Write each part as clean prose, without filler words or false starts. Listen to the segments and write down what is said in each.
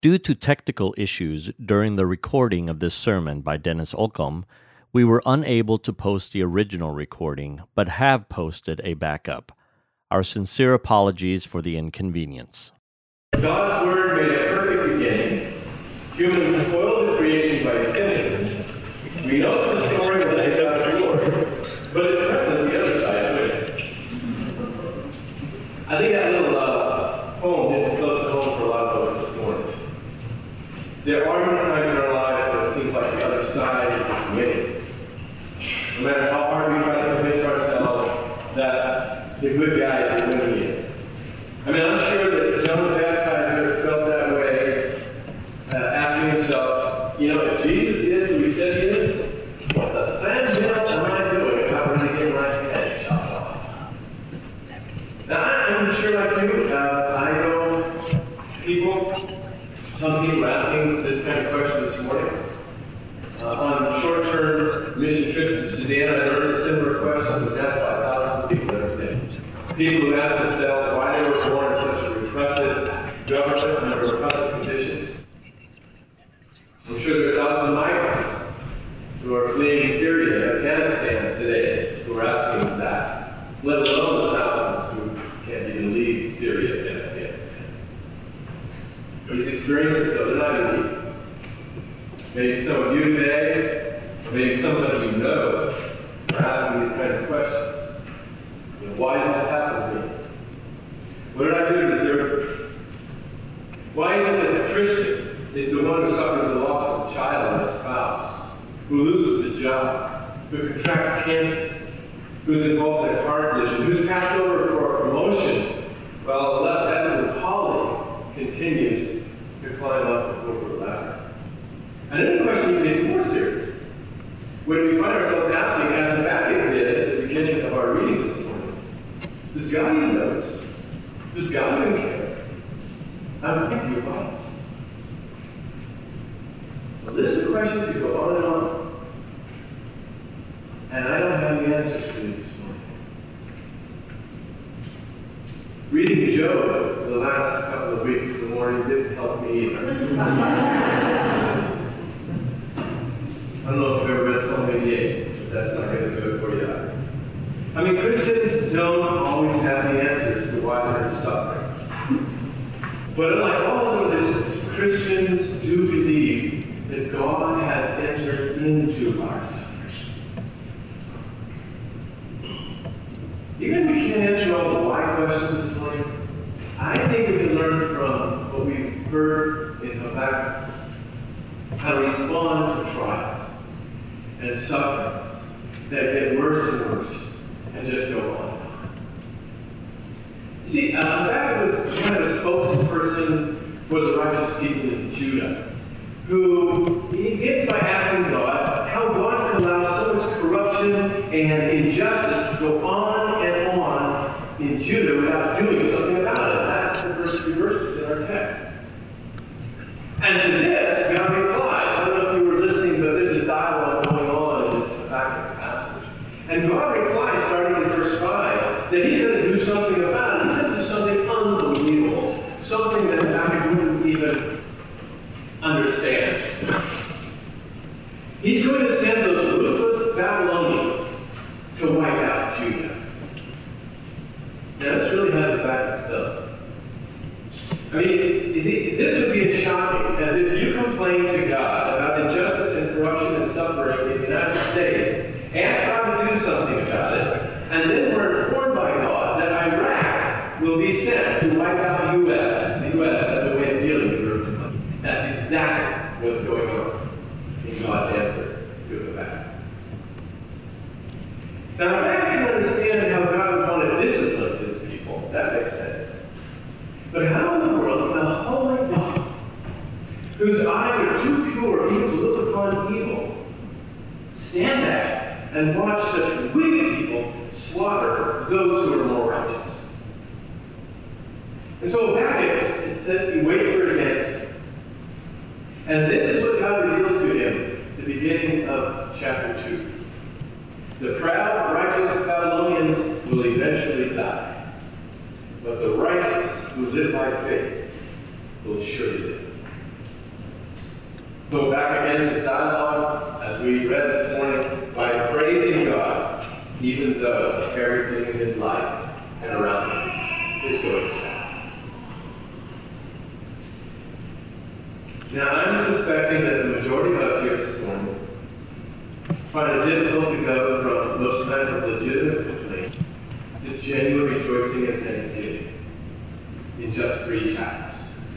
Due to technical issues during the recording of this sermon by Dennis Olcom, we were unable to post the original recording, but have posted a backup. Our sincere apologies for the inconvenience. God's Word made a perfect beginning. Humans spoiled the creation by sinning. We know that the story will end God's glory, but it presses the other side of it. I think that little poem hits close to home for a lot of folks this morning. There are many times in our lives when it seems like the other side is winning. No matter how hard we try to convince ourselves that the good guys are winning it. I mean, I'm sure that John the Baptizer felt that way, asking himself, if Jesus is who he says he is, what the sandhill am I doing if I were to get my head chopped off? Now, I'm sure like you, I know some people are asking this kind of question this morning. On short-term mission trips to Sudan, I heard a similar question was asked by thousands of people every day. People who ask themselves why they were born in such a repressive government and under repressive conditions. I'm sure there are thousands of migrants who are fleeing Syria and Afghanistan today who are asking that, let alone the thousands who can't even leave Syria and Afghanistan. These experiences, though, they're not unique. Maybe some of you today, or maybe somebody you know, are asking these kinds of questions. Why does this happen to me? What did I do to deserve this? Why is it that the Christian is the one who suffers the loss of a child and a spouse, who loses the job, who contracts cancer, who's involved in a car collision, who's passed over for a promotion, while a less ethical colleague continues to climb up the corporate ladder? And then the question gets more serious. When we find ourselves asking, as Habakkuk did at the beginning of our reading this morning, does God even notice? Does God even care? I'm with you about it. A list of questions that go on and on. And I don't have the answers to you this morning. Reading Job for the last couple of weeks of the morning didn't help me either. I don't know if you've ever read Psalm 88, but that's not going to do it for you either. I mean, Christians don't always have the answers to why they're suffering. But unlike all other religions, Christians do believe that God has entered into our suffering. Even if we can't answer all the why questions this morning, I think we can learn from what we've heard in Habakkuk how to respond to trials and suffering that get worse and worse and just go on and on. You see, Habakkuk was kind of a spokesperson for the righteous people in Judah, who he begins by asking God how God can allow so much corruption and injustice to go on and on in Judah without doing something about it. That's the first few verses in our text. And to this, God replies. I don't know if you were listening, but there's a dialogue going on in this Habakkuk passage. And God replies, starting in verse 5, that he's going to do something about it. He's going to do something unbelievable. Something that Habakkuk wouldn't even understand. He's going to send those ruthless Babylonians to wipe out Judah. Now, this really has Habakkuk stuff. I mean, this would be as shocking as if you complained to God about injustice and corruption and suffering in the United States, ask God to do something about it, and then we're informed by God that Iraq will be sent to wipe out the U.S. The U.S. has a way of dealing with it. That's exactly what's going on in God's answer to Habakkuk. Now, Habakkuk can understand how God would want to discipline his people. That makes sense. But how in the world can a holy God, whose eyes are too pure even to look upon evil, stand back and watch such wicked people slaughter those who are more righteous? And so Habakkuk, it says, he waits for his answer. And this is what God reveals to him at the beginning of chapter 2. The proud, righteous Babylonians will eventually die. But the righteous who live by faith will surely live. So back against this dialogue, as we read this morning, by praising God, even though everything in his life and around him is going south. Now, I'm suspecting that the majority of us here this morning find it difficult to go from those kinds of legitimate complaints to genuine rejoicing and thanksgiving in just 3 chapters.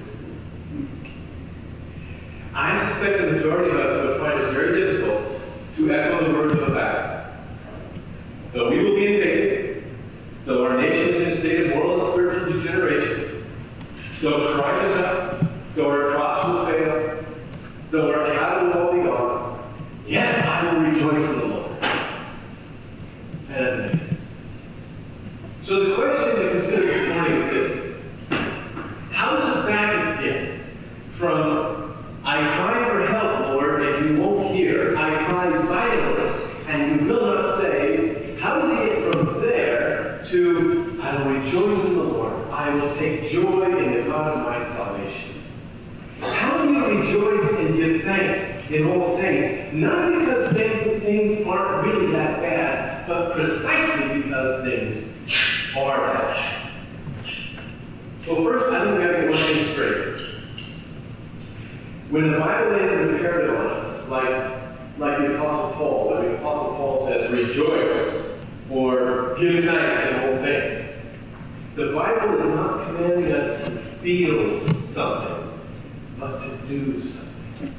I suspect the majority of us would find it very difficult to echo the words of Habakkuk. Though we will be invaded, though our nation is in a state of moral and spiritual degeneration, though crime is up, though our crops will fail, though our cattle will all be gone, yet I will rejoice in the Lord. And that makes sense. So the question to consider this morning is this: how does Habakkuk get from "I cry for help, Lord, and you won't hear. I cry violence, and you will not save"? How does he get from there to "I will rejoice in the Lord. I will take joy in the God of my salvation"? How do you rejoice and give thanks in all things? Not because things aren't really that bad, but precisely because things are bad. Well, first, I think we have to get one thing straight. When the Bible lays an imperative on us, like the Apostle Paul, when the Apostle Paul says, "Rejoice," or "Give thanks in all things," the Bible is not commanding us to feel something, but to do something.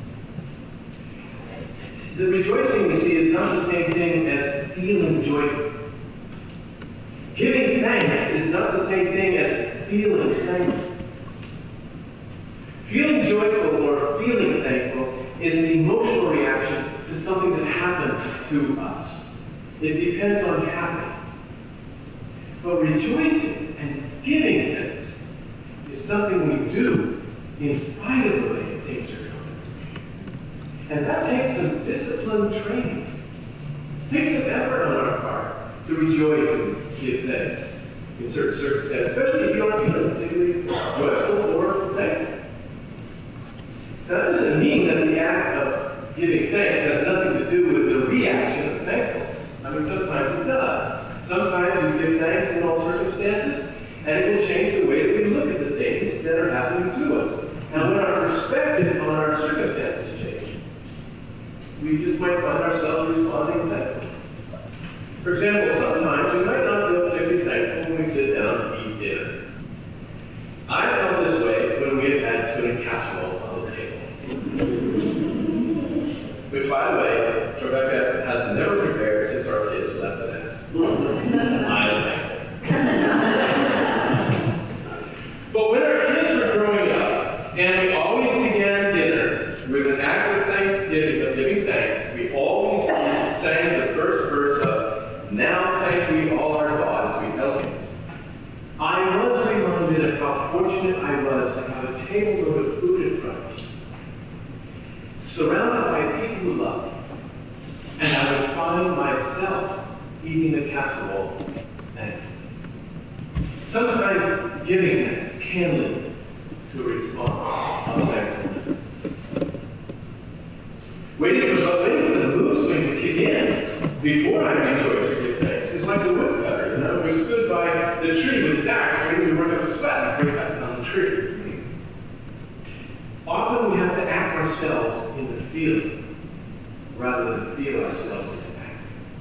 The rejoicing, we see, is not the same thing as feeling joyful. Giving thanks is not the same thing as feeling thankful. Feeling joyful or feeling thankful is an emotional reaction to something that happens to us. It depends on habits. But rejoicing and giving thanks is something we do in spite of the way things are going. And that takes some disciplined training. It takes some effort on our part to rejoice and give thanks in certain circumstances, especially if you aren't feeling particularly joyful or thankful. Now, that doesn't mean that the act of giving thanks has nothing to do with the reaction of thankfulness. I mean, sometimes it does. Sometimes we give thanks in all circumstances, and it will change the way that we look at the things that are happening to us. Now, when our perspective on our circumstances change, we just might find ourselves responding thankfully. For example, sometimes we might not feel particularly thankful when we sit down to eat dinner. I felt this way when we had tuna casserole on the table. Which, by the way, Rebecca has never prepared since our kids left the nest. I am thankful. But when our kids were growing up, and we always began dinner with an act of thanksgiving, of giving thanks, we always sang the first verse of "Now thank we all our God," as we held hands. I was reminded of how fortunate I was to have a table load of food in front of me, surrounded by people who love me, and I would find myself eating the casserole thankfully. Sometimes giving thanks can lead to a response of thankfulness. Waiting for the mood swing to kick in before I rejoice and give thanks is like the woodcutter, who stood by the tree with his axe ready to work up a sweat before he cut down the tree. Often we have to act ourselves into feeling rather than feel ourselves into act.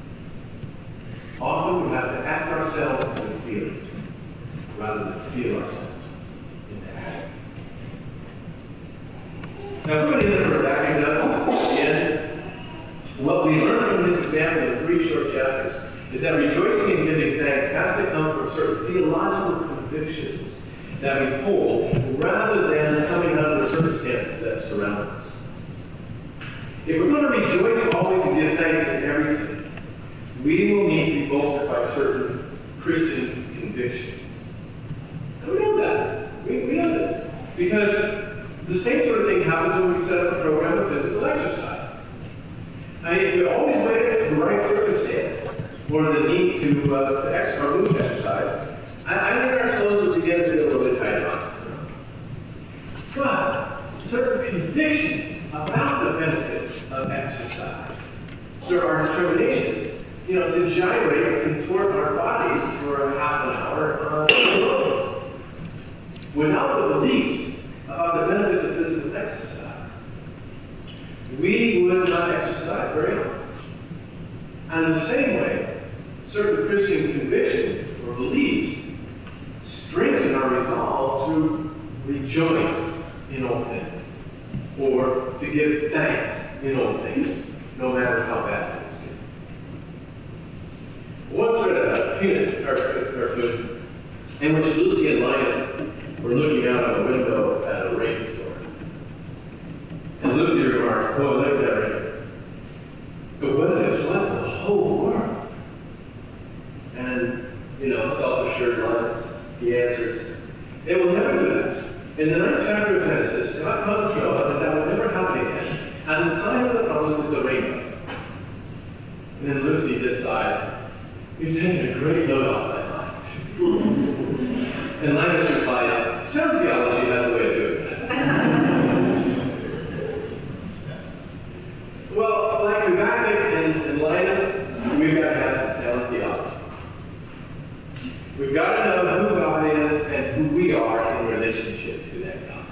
Often we have to act ourselves into feeling rather than feel ourselves into act. Now, if we're going to end backing up again, what we learn from this example in 3 short chapters is that rejoicing and giving thanks has to come from certain theological convictions that we hold rather than coming out of the circumstances that surround us. If we're going to rejoice always and give thanks in everything, we will need to be bolstered by certain Christian convictions. And we know that. We know this. Because the same sort of thing happens when we set up a program of physical exercise. I mean, if we always wait for the right circumstance or the need to move exercise, I think our clothes will begin to get a little bit tight on us. But certain convictions about the benefits of exercise. So our determination, to gyrate and contort our bodies for a half an hour on the roads. Without the beliefs about the benefits of physical exercise, we would not exercise very often. And in the same way, certain Christian convictions or beliefs strengthen our resolve to rejoice in all things, or to give thanks in all things, no matter how bad things get. Once read a Peanuts cartoon in which Lucy and Linus were looking out of a window at a rainstorm. And Lucy remarked, "Oh, look at that rain. But what if it floods the whole world?" And, self-assured Linus, he answers, "It will never do that. In the 9th chapter of Genesis, God promised Noah that would never happen again, and the sign of the promise is the rainbow." And then Lucy decides, "You've taken a great load off my mind." And Linus replies, "Sound theology has a way of doing that." Well, like Habakkuk and Linus, we've got to have some sound theology. We've got to know who God is and who we are in relationship to that God.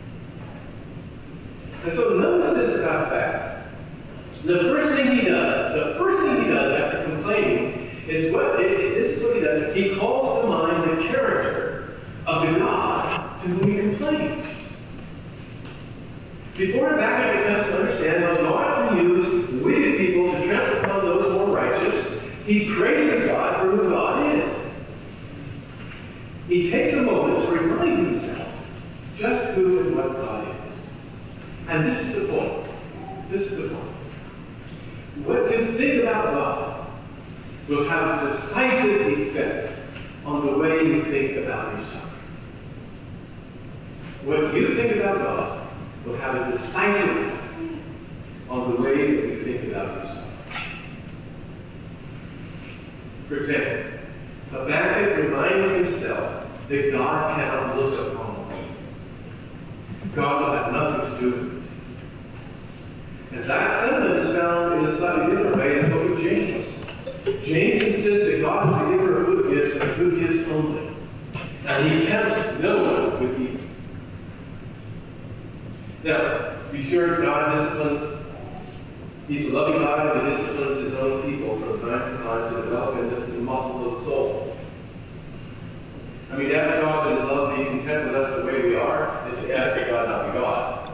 And so notice this about Habakkuk. The first thing he does after complaining is this is what he does. He calls to mind the character of the God to whom he complains. Before Habakkuk becomes to understand how God can use wicked people to trample upon those more righteous, he praises God for who God is. He takes a moment to remind himself just who and what God is. And this is the point. This is the point. What you think about God will have a decisive effect on the way you think about yourself. What you think about God will have a decisive effect on the way that you think about yourself. For example, Habakkuk reminds himself that God cannot look upon him. God will have nothing to do with it. And that sentiment is found in a slightly different way in the book of James. James insists that God is the giver of good gifts and good gifts only. And he tempts no one with evil. Now, be sure God disciplines. He's a loving God that disciplines his own people from time to time to develop in them the muscles of the soul. I mean, to ask God that his love be content with us the way we are is to ask that God not be God.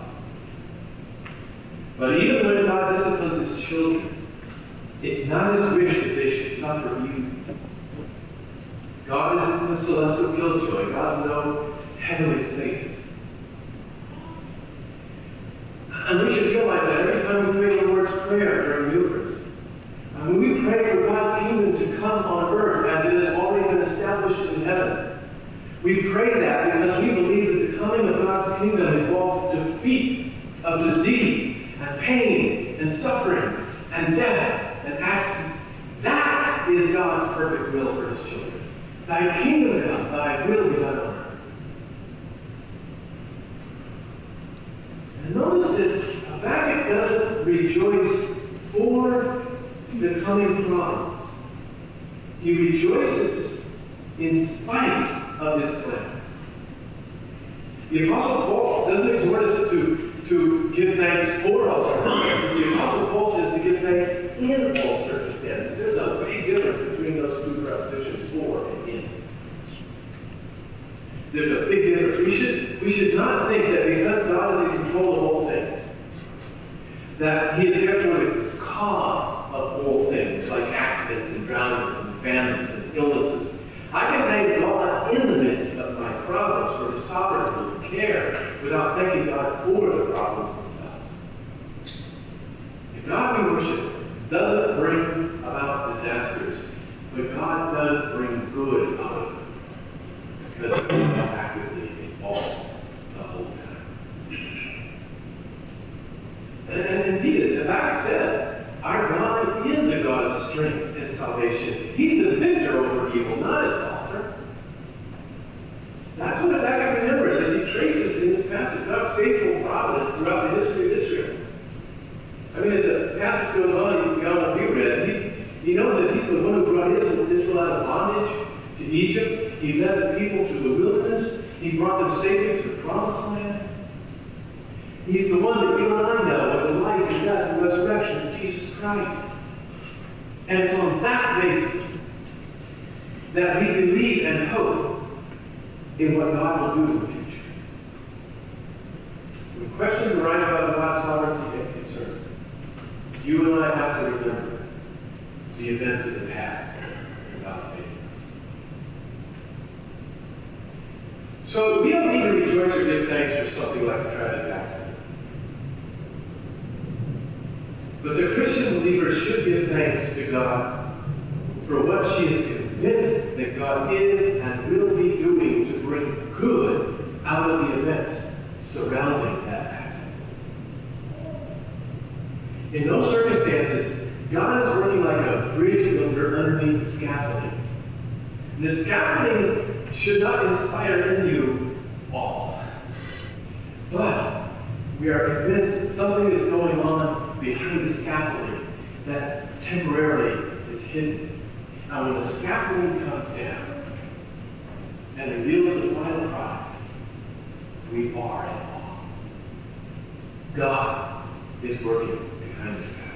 But even when God disciplines his children, it's not his wish that they should suffer evil. God is the celestial killjoy. God's no heavenly saints. And we should realize that every time we pray the Lord's Prayer during the Eucharist, and when we pray for God's kingdom to come on earth as it has already been established in heaven, we pray that because we believe that the coming of God's kingdom involves defeat of disease and pain and suffering and death and accidents. That is God's perfect will for his children. Thy kingdom come, thy will be done on earth. And notice that Habakkuk doesn't rejoice for the coming promise. He rejoices in spite of his plans. The Apostle Paul doesn't exhort us to give thanks for all circumstances. The Apostle Paul says to give thanks in all circumstances. There's a big difference between those two prepositions, for and in. There's a big difference. We should not think that because God is in control of all things, that he is therefore the cause of all things, like accidents and drownings and famines and illnesses. I can thank God in the midst of my problems for his sovereignty and care without thanking God for the problems themselves. The God we worship doesn't bring about disasters, but God does bring good out of them because he's actively involved the whole time. And indeed, as Habakkuk says, our God is a God of strength and salvation. He's the victor over evil, not its author. That's what Habakkuk remembers as he traces in this passage God's faithful providence throughout the history of Israel. Egypt. He led the people through the wilderness. He brought them safely to the promised land. He's the one that you and I know of the life and death and resurrection of Jesus Christ. And it's on that basis that we believe and hope in what God will do in the future. When questions arise about God's sovereignty and concern, you and I have to remember the events of the past and God's faithfulness. So we don't need to rejoice or give thanks for something like a tragic accident. But the Christian believer should give thanks to God for what she is convinced that God is and will be doing to bring good out of the events surrounding that accident. In those circumstances, God is working like a bridge builder underneath the scaffolding. And the scaffolding should not inspire in you awe. But we are convinced that something is going on behind the scaffolding that temporarily is hidden. And when the scaffolding comes down and reveals the final product, we are in awe. God is working behind the scaffolding.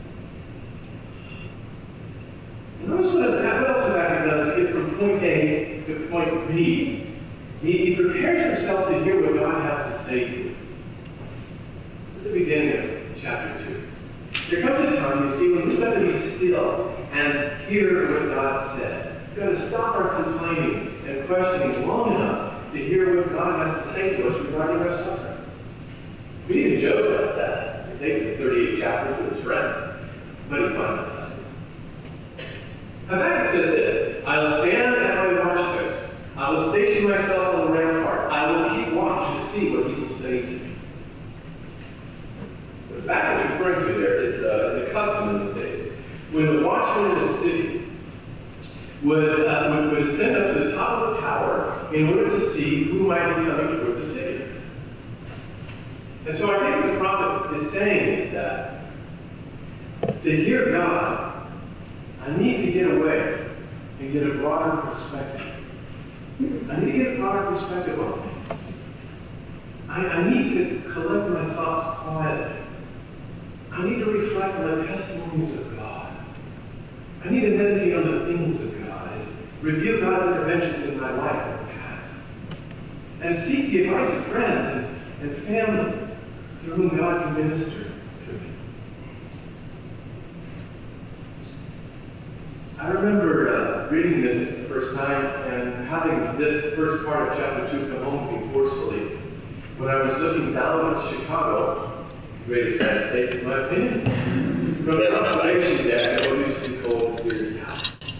Notice what else Habakkuk does to get from point A to point B. He prepares himself to hear what God has to say to him. At the beginning of chapter 2. There comes a time, you see, when we've got to be still and hear what God says. We've got to stop our complaining and questioning long enough to hear what God has to say to us regarding our suffering. Even Job does that. He takes the 38 chapters with his friends, but he finally does it. Habakkuk says this: I will stand at my watchpost. I will station myself on the rampart. I will keep watch to see what he will say to me. What Habakkuk is referring to there is a custom in those days. When the watchman in the city would ascend up to the top of the tower in order to see who might be coming toward the city. And so I think what the prophet is saying is that to hear God, I need to get away and get a broader perspective. I need to get a broader perspective on things. I need to collect my thoughts quietly. I need to reflect on the testimonies of God. I need to meditate on the things of God and review God's interventions in my life in the past. And seek the advice of friends and family through whom God can minister to me. I remember reading this the first time and having this first part of chapter 2 come home to me forcefully when I was looking down at Chicago, the greatest United States in my opinion, from the observation deck of what used to be called the Sears Tower.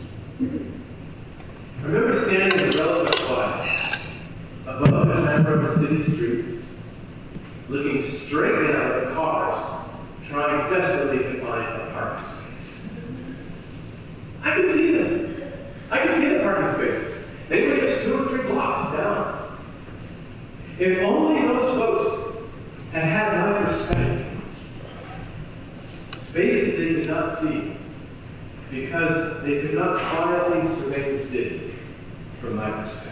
I remember standing in the relative quiet above the number of the city streets, looking straight down at the cars, trying desperately to find a parking space. I could see them. I could see the parking spaces. They were just 2 or 3 blocks down. If only those folks had had my perspective. Spaces they could not see because they could not quietly survey the city from my perspective.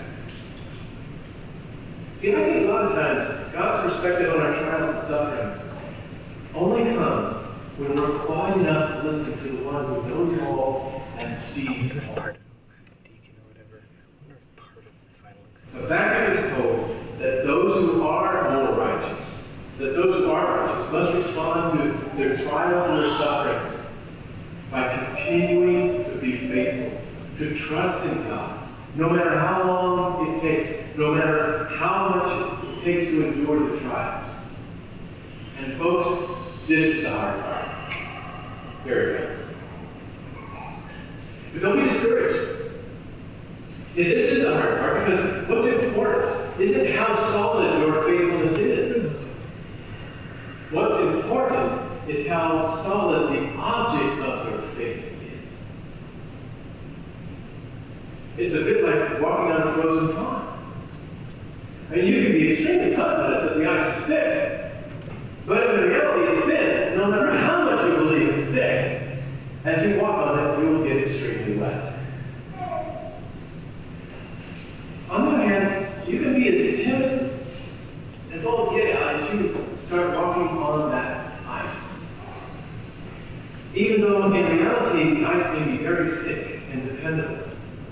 See, I think a lot of times God's perspective on our trials and sufferings only comes when we're quiet enough to listen to the one who knows all and sees all. Deacon or whatever. I wonder if part of the final exam. Habakkuk is told that those who are more righteous, must respond to their trials and their sufferings by continuing to be faithful, to trust in God, no matter how long it takes, no matter how much it takes to endure the trials. And folks, this is the hard part. Here it goes. But don't be discouraged. This is the hard part because what's important isn't how solid your faithfulness is. What's important is how solid the object of your faith is. It's a bit like walking on a frozen pond. I mean, you can be extremely confident that the ice is thick, but if the reality is thin, no matter how much you believe it's thick, as you walk on it, you will get extremely wet. start walking on that ice. Even though in reality the ice may be very thick and dependable.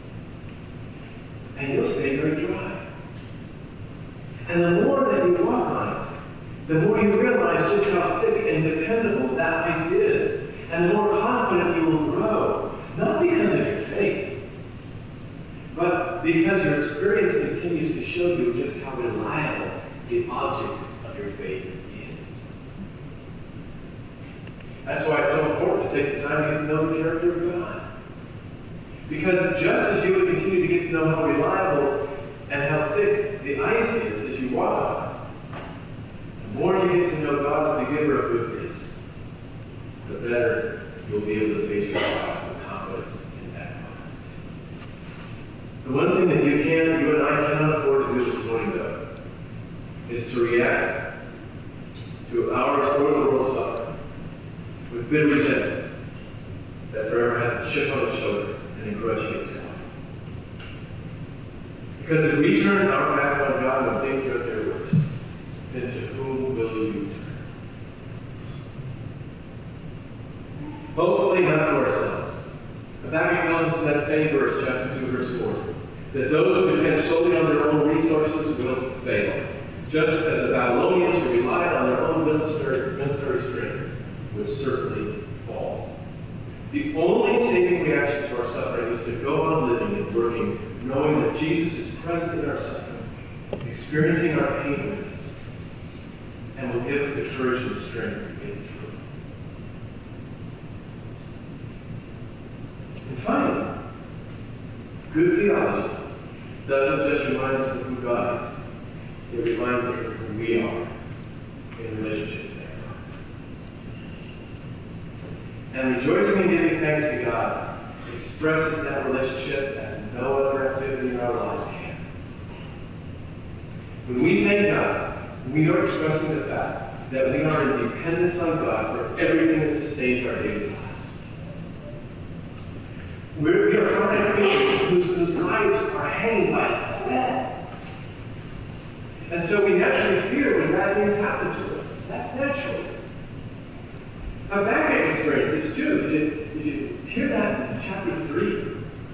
And you'll stay very dry. And the more that you walk on it, the more you realize just how thick and dependable that ice is. And the more confident you will grow. Not because of your faith, but because your experience continues to show you just how reliable the object of your faith is. That's why it's so important to take the time to get to know the character of God. Because just as you would continue to get to know how reliable and how thick the ice is as you walk on it, the more you get to know God as the giver of goodness, the better you'll be able to face your trials with confidence in that moment. The one thing that you and I cannot afford to do this morning, though, is to react to ours or the world's suffering with bitter resentment that forever has a chip on its shoulder and a grudge against God. Because if we turn our back on God when things are at their worst, then to whom will you turn? Hopefully not to ourselves. Habakkuk tells us in that same verse, chapter 2, verse 4, that those who depend solely on their own resources will fail, just as the Babylonians who relied on their own military strength would certainly fall. The only saving reaction to our suffering is to go on living and working, knowing that Jesus is present in our suffering, experiencing our pain with us, and will give us the courage and strength to get through. And finally, good theology doesn't just remind us of who God is. It reminds us of who we are in relationship to God. And rejoicing and giving thanks to God expresses that relationship as no other activity in our lives can. When we thank God, we are expressing the fact that we are in dependence on God for everything that sustains our daily lives. We are finite creatures whose lives are hanging by a thread. And so we naturally fear when bad things happen to us. That's natural. Habakkuk experienced this too. Did you hear that in chapter 3?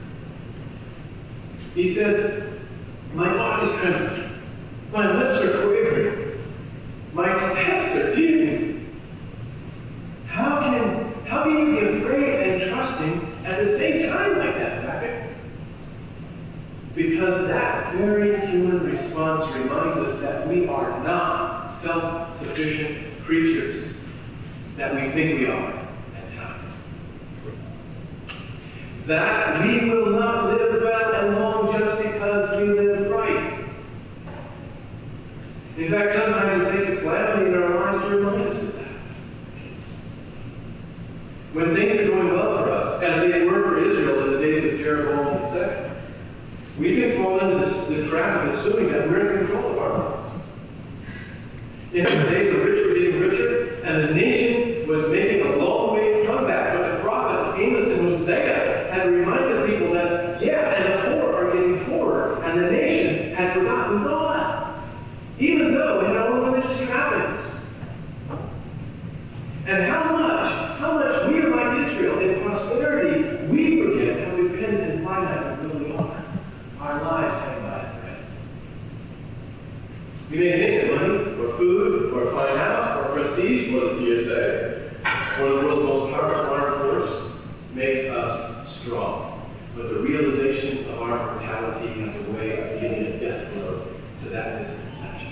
He says, my body's trembling. My lips are quivering. My steps are teetering. How can you be afraid and trusting at the same time like that, Habakkuk? Because that very human response reminds us that we are not self-sufficient creatures that we think we are at times. That we will not live well and long just because we live right. In fact, sometimes it takes a calamity in our lives to remind us of that. When things are going well for us, as they were for Israel in the days of Jeroboam II, we can fall into the trap of assuming that we're in control of our lives. In the day, the rich were getting richer, and the nation was making a long-way comeback. But the prophets Amos and Hosea had reminded people that, and the poor are getting poorer, and the nation had forgotten God, even though in our own religious trappings. And how much we are like Israel in prosperity, we forget how dependent and finite we really are. Our lives hang by a thread. You may think that money, or food, or a fine house, or prestige, or the TSA, or the world's most powerful armed force makes us strong. But the realization of our mortality has a way of giving a death blow to that misconception.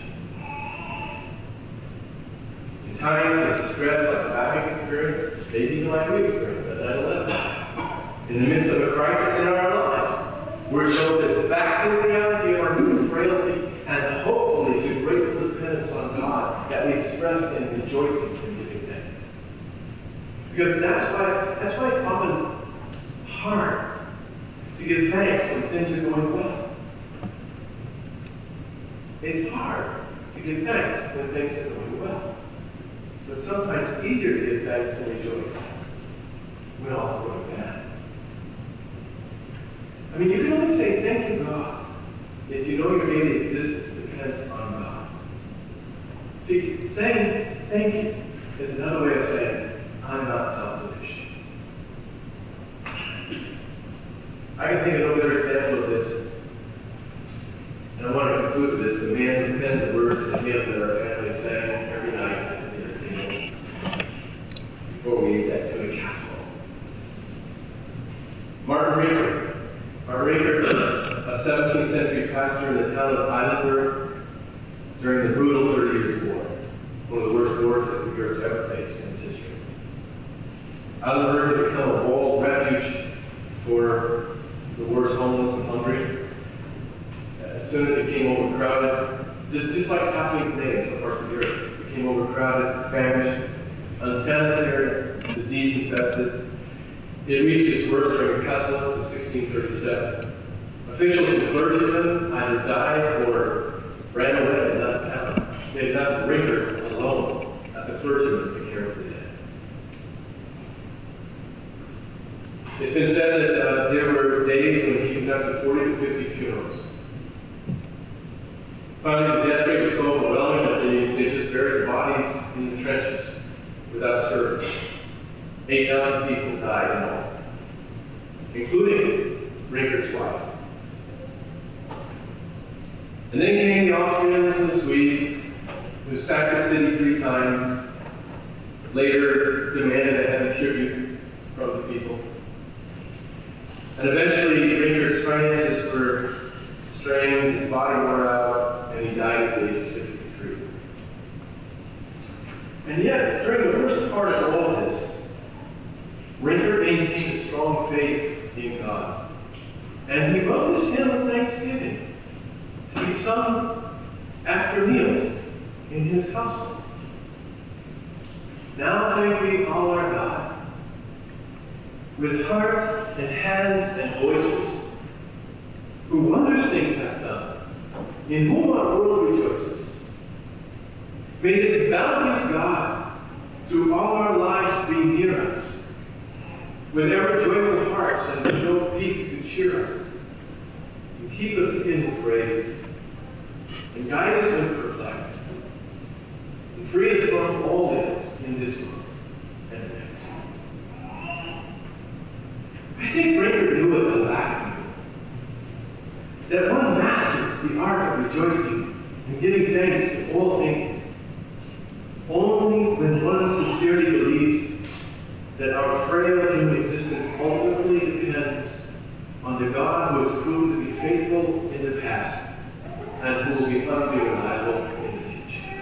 In times of distress like the Habakkuk experience, maybe even like we experienced at 9/11, in the midst of a crisis in our lives, we're told that back to the reality of our human frailty and hopefully to grateful dependence on God that we express in rejoicing and giving thanks. Because that's why it's often hard to give thanks when things are going well. It's hard to give thanks when things are going well. But sometimes easier to give thanks and rejoice when all is going bad. I mean, you can only say thank you, God, if you know your daily existence depends on God. See, Saying thank you is another way of saying, I'm not self-sufficient. I can think of no better example of this. And I want to conclude with this. The man who penned the words of the hymn that our family sang every night at the dinner table before we ate that tuna casserole. Martin Rinker. Martin Rinker was a 17th century pastor in the town of Eilenburg during the brutal 30 Years' War, one of the worst wars that Europe's ever faced in its history. Eilenburg had become a walled refuge for the worst homeless and hungry. As soon as it became overcrowded, just like it's happening today in some parts of Europe, it became overcrowded, famished, unsanitary, disease-infested. It reached its worst during the pestilence of 1637. Officials and clergymen either died or ran away and left town. They had left Rinker alone as a clergyman to care for the dead. It's been said that there were days when he conducted 40 to 50 funerals. Finally, the death rate was so overwhelming that they just buried the bodies in the trenches without service. 8,000 people died in all, including Rinker's wife. And then came the Austrians and the Swedes, who sacked the city 3 times, later demanded a heavy tribute from the people. And eventually, Rinker's finances were strained, his body wore out, and he died at the age of 63. And yet, during the worst part of all of this, Rinker maintained a strong faith in God. And he wrote this hymn of thanksgiving to be sung after meals in his household. Now thank we all our God, with heart and hands and voices, who wondrous things hath done, in whom our world rejoices. May this bounteous God through all our lives be near us, with ever joyful hearts and to show peace to cheer us, and keep us in his grace, and guide us when perplexed, and free us from all ills in this world and the next. I think Rinker knew it was that one masters the art of rejoicing and giving thanks in all things, only when one sincerely believes that our frail human existence ultimately depends on the God who has proven to be faithful in the past and who will be utterly reliable in the future.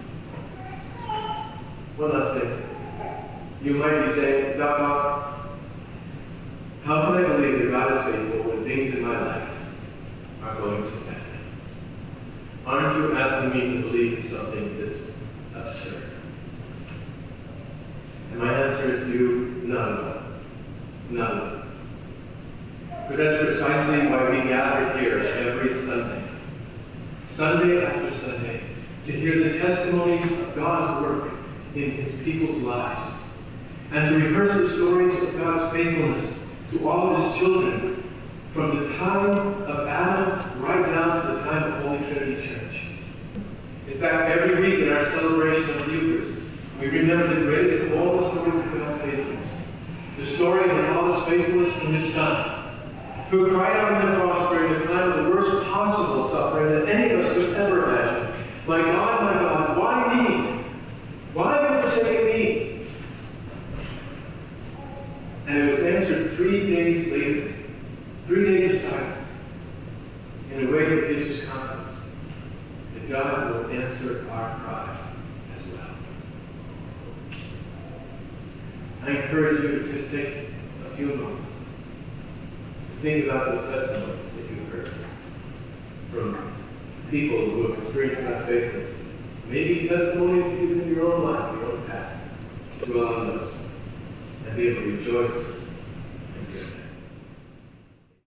One last thing. You might be saying, God, how can I believe that God is faithful when things in my life are going so badly? Aren't you asking me to believe in something that's absurd? And my answer is to you, none. None. But that's precisely why we gather here every Sunday, Sunday after Sunday, to hear the testimonies of God's work in his people's lives, and to rehearse the stories of God's faithfulness to all of his children, from the time of Adam right down to the time of Holy Trinity Church. In fact, every week in our celebration of the Eucharist, we remember the greatest of all the stories of God's faithfulness, the story of the Father's faithfulness in his Son, who cried out on the cross during the time of the worst possible suffering that any of us could ever imagine. My God, why me? Why have you forsaken me? And it was answered 3 days later, 3 days of silence, in a way that gives us confidence that God will answer our cry as well. I encourage you to just take a few moments to think about those testimonies that you've heard from people who have experienced God's faithfulness. Maybe testimonies even in your own life, your own past. Dwell on those and be able to rejoice